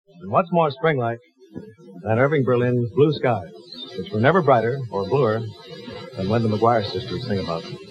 And what's more spring-like than Irving Berlin's Blue Skies, which were never brighter or bluer than when the McGuire sisters sing about them.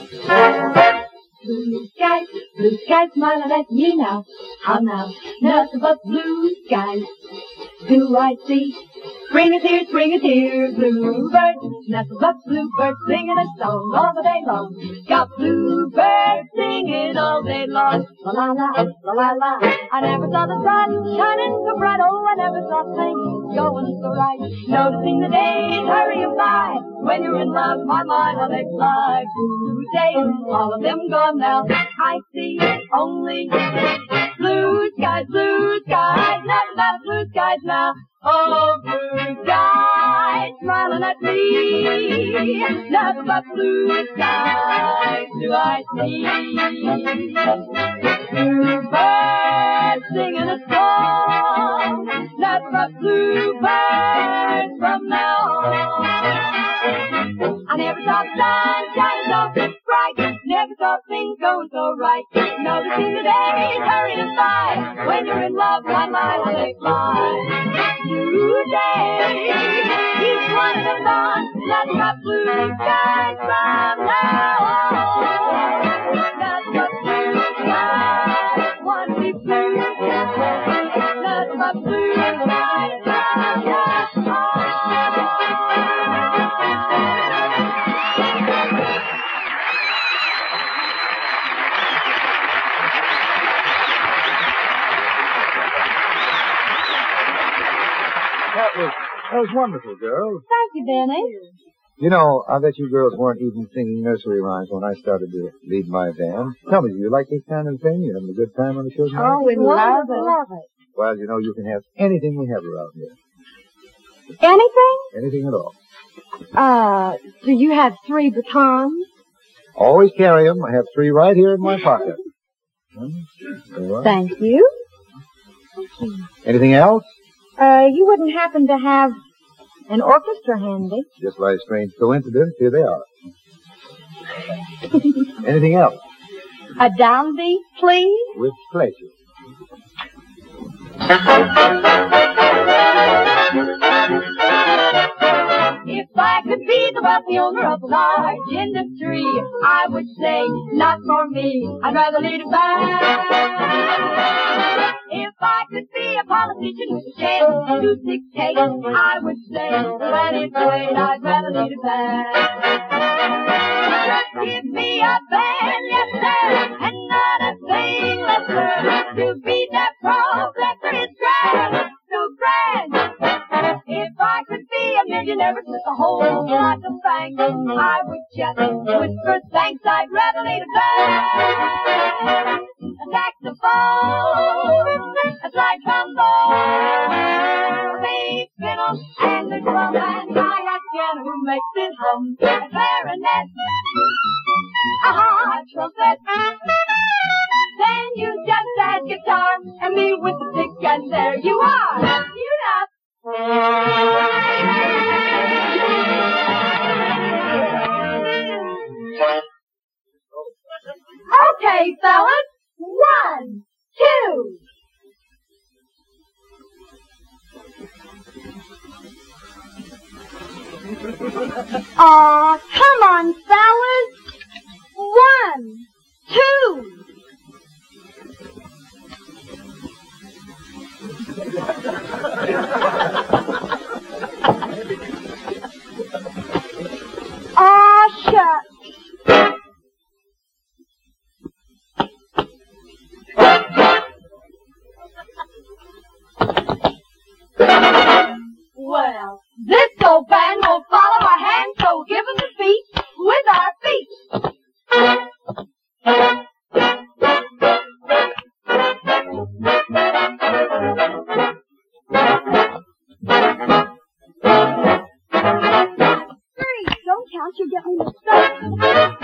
Blue skies smiling at me now. How now? Nothing but blue skies. Do I see? Spring is here, bluebird. Nothing but bluebirds singing a song all the day long. Got bluebirds singing all day long. La la la, la la la. I never saw the sun shining so bright. Oh, I never saw things going so right. Noticing the days hurrying by. When you're in love, my mind, how they fly. Blue days, all of them gone now. I see only blue skies, nothing but blue skies now. Oh, blue skies smiling at me, nothing but blue skies do I see. Bluebirds singing a song, nothing but bluebirds from now on. I never saw the sun shining so bright, never saw things going so right. Noticing the days hurrying by, when you're in love, my mind, how they fly. Today, each one of them gone, nothing but blue skies from now on. Nothing but blue skies, one big blue sky, nothing but blue skies from now on. That was wonderful, girls. Thank you, Benny. You know, I bet you girls weren't even singing nursery rhymes when I started to lead my band. Tell me, do you like this kind of thing? You having a good time on the show tonight? Oh, we love it. Well, you know, you can have anything we have around here. Anything? Anything at all. Do you have 3 batons? Always carry them. I have 3 right here in my pocket. Very well. Thank you. Anything else? You wouldn't happen to have an orchestra handy? Just by a strange coincidence, here they are. Anything else? A downbeat, please? With pleasure. If I could be the wealthy owner of a large industry, I would say, not for me, I'd rather lead a band. If I could be a politician who's ashamed to dictate, I would say, let it wait, I'd rather lead a band. Give me a band, yes sir, and not a thing less, sir. To be that professor is grand, so grand. If I could be a millionaire with a whole lot of bank, I would just whisper thanks, I'd rather lead a band. A saxophone, a slide trombone, a bass fiddle, and a drum, and hi-hat piano who makes it hum. A clarinet, a hard trumpet, then you just add guitar, and me with the pick, and there you are. Tune up. Okay, fellas. 1, 2. Aw, come on, fellas. 1, 2. Aw, shucks. Well, this old band will follow our hand, so give us a beat with our feet. Hey, don't count, you'll get me mixed up.